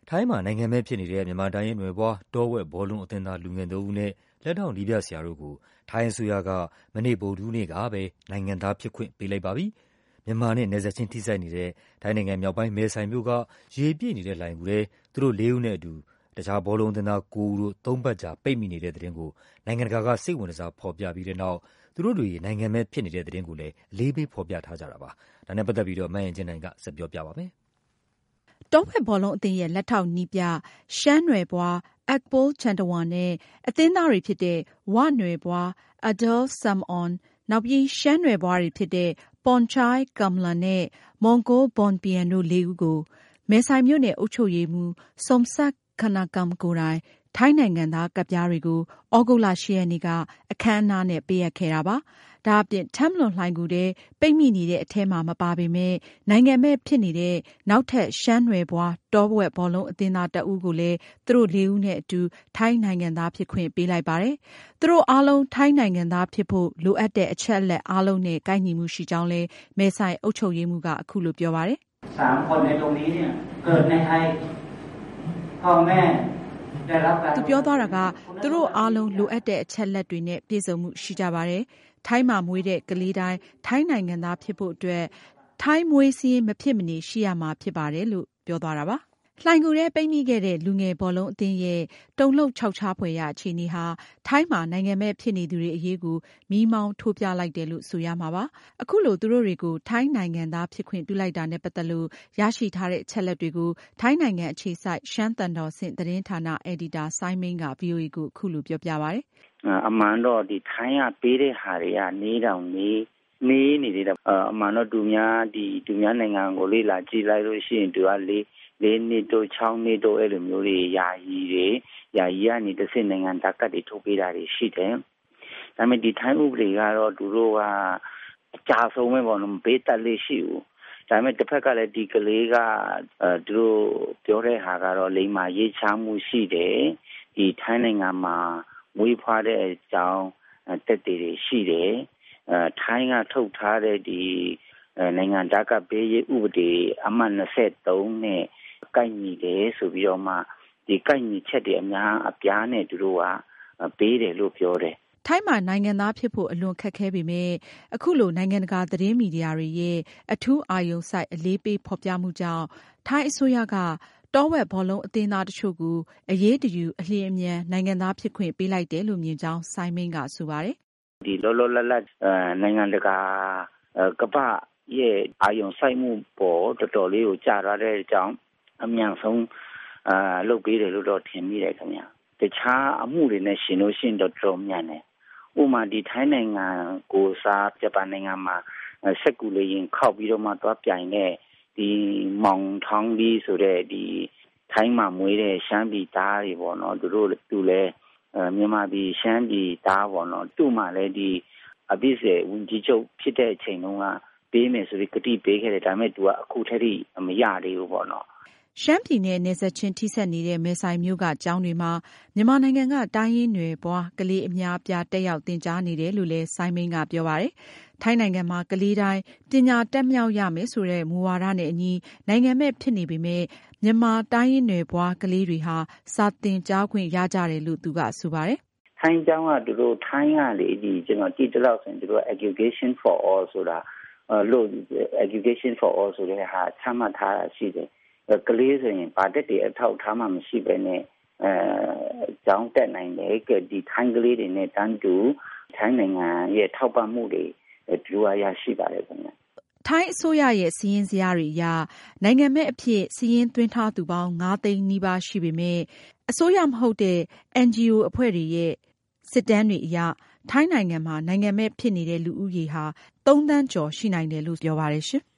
ထိုင်းမှာနိုင်ငံမဲ့ဖြစ်နေတဲ့မြန်မာတိုင်းရင်းနွယ်ဖွားတောဝက်ဘောလုံးအသင်းသားလူငယ်သုံးဦးနဲ့လက်ထောက်နည်းပြဆရာတို့ကိုထိုင်းအစိုးရကမနေ့ဗုဒ္ဓဟူးနေ့ကပဲနိုင်ငံသားဖြစ်ခွင့်ပေးလိုက်ပါပြီ။မြန်မာနဲ့နယ်စပ်ချင်းထိစပ်နေတဲ့ထိုင်းနိုင်ငံမြောက်ပိုင်းမဲဆိုင်မြို့ကရေပြည့်နေတဲ့လှိုဏ်ဂူထဲသူတို့လေးဦးနဲ့အတူတခြားဘောလုံးအသင်းသား9ဦးတို့3ပတ်ကြာပိတ်မိနေတဲ့သတင်းကိုနိုင်ငံတကာကစိတ်ဝင်စားဖော်ပြပြီးတဲ့နောက်သူတို့တွေနိုင်ငံမဲ့ဖြစ်နေတဲ့သတင်းကိုလည်းအလေးပေးဖော်ပြထားကြတာပါ။ဒါနဲ့ပတ်သက်ပြီးမအင်ကြင်းနိုင်ကဆက်ပြောပြပါမယ်။တောဝက်ဘောလုံးအသင်းရဲ့လက်ထောက်နည်းပြရှမ်းနွယ်ဖွားအက်ပိုးချန်တဝါနဲ့အသင်းသားတွေဖြစ်တဲ့ဝနွယ်ဖွားအဒဲလ်ဆမ်အွန်နောက်ပြီးရှမ်းနွယ်ဖွားတွေဖြစ်တဲ့ပွန်ချိုင်းကမ်လန်နဲ့မွန်ဂိုဘွန်ပီယန်တို့လေးဦးကိုမဲဆိုင်မြို့နယ်အုပ်ချုပ်ရေးမှူးစုံဆက်ခနာကမ်ကိုယ်တိုင်ထိုင်းနိုင်ငံသားကဒ်ပြားတွေကိုဩဂုတ်လ 8 ရက်နေ့ကအခမ်းအနားနဲ့ပေးအပ်ခဲ့တာပါ။ဒါအပြင်ထမ်လွန်လှိုဏ်ဂူထဲပိတ်မိနေတဲ့အထဲမှာမပါပေမဲ့နိုင်ငံမဲ့ဖြစ်နေတဲ့နောက်ထပ်ရှမ်းနွယ်ဖွားတောဝက်ဘောလုံးအသင်းသားတဦးကိုလည်းသူတို့လေးဦးနဲ့အတူထိုင်းနိုင်ငံသားဖြစ်ခွင့်ပေးလိုက်ပါတယ်။သူတို့အားလုံးထိုင်းနိုင်ငံသားဖြစ်ဖို့လိုအပ်တဲ့အချက်အလက်အားလုံးနဲ့ကိုက်ညီမှုရှိကြောင်းလည်းမဲဆိုင်အုပ်ချုပ်ရေးမှူးကအခုလိုပြောပါတယ်။3 คนในตรงนี้เนี่ยเกิดในไทยพ่อแม่သူပြောသွားတာကသူတို့အားလုံးလိုအပ်တဲ့အချက်လက်တွေနဲ့ပြည့်စုံမှုရှိကြပါတယ်။ထိုင်းမှာမွေးတဲ့ကလေးတိုင်းထိုင်းနိုင်ငံသားဖြစ်ဖို့အတွက်ထိုင်းမွေးစည်းမဖြစ်မနေရှိရမှာဖြစ်ပါတယ်လို့ပြောသွားတာပါ။လှိုဏ်ဂူထဲပိတ်မိခဲ့တဲ့လူငယ်ဘောလုံးအသင်းရဲ့တုန်လှုပ်ခြောက်ခြားဖွယ်ရာအခြေအနေဟာထိုင်းမှာနိုင်ငံမဲ့ဖြစ်နေသူတွေအရေးကိုမီးမောင်းထိုးပြလိုက်တယ်လို့ဆိုရမှာပါ။အခုလိုသူတို့တွေကိုထိုင်းနိုင်ငံသားဖြစ်ခွင့်ပြုလိုက်တာနဲ့ပတ်သက်လို့ရရှိထားတဲ့အချက်လက်တွေကိုထိုင်းနိုင်ငံအခြေစိုက်ရှမ်းသံတော်ဆင့်သတင်းဌာနအယ်ဒီတာစိုင်းမင်းက VOA ကိုအခုလိုပြောပြပါတယ်။အမှန်တော့ဒီထိုင်းကပေးတဲ့ဟာတွေကနေတောင်နေနေတယ်အမှန်တော့သူများနိုင်ငံကိုလေ့လာကြည့်လိုက်လို့ရှိရင်သူက4 နှစ်တို့6 နှစ်တို့အဲ့လိုမျိုးတွေယာယီကနေတစ်စိနိုင်ငံတက်ကတ်တွေထုတ်ပေးတာတွေရှိတယ်။ဒါပေမဲ့ဒီထိုင်းဥပဒေကတော့သူတို့ကအကြဆုံးပဲပေါ့နော်မပေးတတ်လေးရှိဘူး။ဒါပေမဲ့တစ်ဖက်ကလည်းဒီကလေးကသူတို့ပြောတဲ့ဟာကတော့လိမ္မာရေးချမှုရှိတယ်။ဒီထိုင်းနိုင်ငံမှာမွေးဖွားတဲ့အကြောင်းတက်တွေရှိတယ်။ထိုင်းကထုတ်ထားတဲ့ဒီနိုင်ငံတက်ကပေးရေးဥပဒေအမှတ်23နဲ့ကိုက်ညီတယ်ဆိုပြီးတော့မှဒီကိုက်ညီချက်တွေအများအပြားနဲ့သူတို့ကပေးတယ်လို့ပြောတယ်။ထိုင်းမှာနိုင်ငံသားဖြစ်ဖို့အလွန်ခက်ခဲပေမဲ့အခုလိုနိုင်ငံတကာသတင်းမီဒီယာတွေရဲ့အထူးအာရုံစိုက်အလေးပေးဖော်ပြမှုကြောင့်ထိုင်းအစိုးရကတောဝက်ဘောလုံးအသင်းသားတချို့ကိုအရေးတယူအလျင်အမြန်နိုင်ငံသားဖြစ်ခွင့်ပေးလိုက်တယ်လို့မြင်ကြောင်းစိုင်းမင်းကဆိုပါတယ်။ဒီလောလောလတ်လတ်နိုင်ငံတကာကပ္ပရဲ့အာရုံစိုက်မှုပေါ်တော်တော်လေးကိုကြာရတဲ့အကြောင်းအမြန်ဆုံးလုပ်ပေးတယ်လို့တော့ထင်မိတယ်ခင်ဗျ။တခြားအမှုတွေနဲ့ရှင်လို့ရှိရင်တော့တော်မြန်တယ်။ဥပမာဒီထိုင်းနိုင်ငံကိုစားဂျပန်နိုင်ငံမှာစက်ကူလေးရင်ခောက်ပြီးတော့မှသွားပြိုင်တဲ့ဒီမောင်ထောင်းပြီးဆိုတဲ့ဒီထိုင်းမှာမွေးတဲ့ရှမ်းပြည်သားတွေပေါ့နော်သူလည်းမြန်မာပြည်ရှမ်းပြည်သားပေါ့နော်သူ့မှာလည်းဒီအပိစေဝန်ကြီးချုပ်ဖြစ်တဲ့အချိန်တုန်းကပေးမယ်ဆိုပြီးကတိပေးခဲ့တယ်ဒါပေမဲ့သူကအခုထက်ထိမရသေးဘူးပေါ့နော်ရှမ်းပြည်နယ်နယ်စပ်ချင်းထိစပ်နေတဲ့မဲဆိုင်မြို့ကကျောင်းတွေမှာမြန်မာနိုင်ငံကတိုင်းရင်းနွယ်ဖွားကလေးအများအပြားတက်ရောက်သင်ကြားနေတယ်လို့လည်းစိုင်းမင်းကပြောပါတယ်။ထိုင်းနိုင်ငံမှာကလေးတိုင်းပညာတတ်မြောက်ရမယ်ဆိုတဲ့မူဝါဒနဲ့အညီနိုင်ငံမဲ့ဖြစ်နေပေမဲ့မြန်မာတိုင်းရင်းနွယ်ဖွားကလေးတွေဟာစာသင်ကြားခွင့်ရကြတယ်လို့သူကဆိုပါတယ်။ထိုင်းကျောင်းကသူတို့ထိုင်းကလေဒီကျွန်တော်ကြည့်တလောက်ဆိုရင်သူတို့ education for all ဆိုတာလို့ education for all ဆိုတဲ့ဟာချမှတ်ထားတာရှိတယ်။ကလေးဆိုရင်ဗာတက်တွေအထောက်ထားမှမရှိပဲနဲ့ကျောင်းတက်နိုင်တယ်ဒီထိုင်းကလေးတွေနဲ့တန်းတူထိုင်းနိုင်ငံရဲ့ထောက်ပံ့မှုတွေဒီလိုရရှိပါတယ်ခင်ဗျ။ထိုင်းအစိုးရရဲ့စီးရင်စရာတွေအရနိုင်ငံမဲ့အဖြစ်စီးရင်သွင်းထားသူပေါင်း9 သိန်းနီးပါးရှိပေမဲ့အစိုးရမဟုတ်တဲ့ NGO အဖွဲ့တွေရဲ့စစ်တမ်းတွေအရထိုင်းနိုင်ငံမှာနိုင်ငံမဲ့ဖြစ်နေတဲ့လူဦးရေဟာ3 သန်းကျော်ရှိနိုင်တယ်လို့ပြောပါတယ်ရှင်။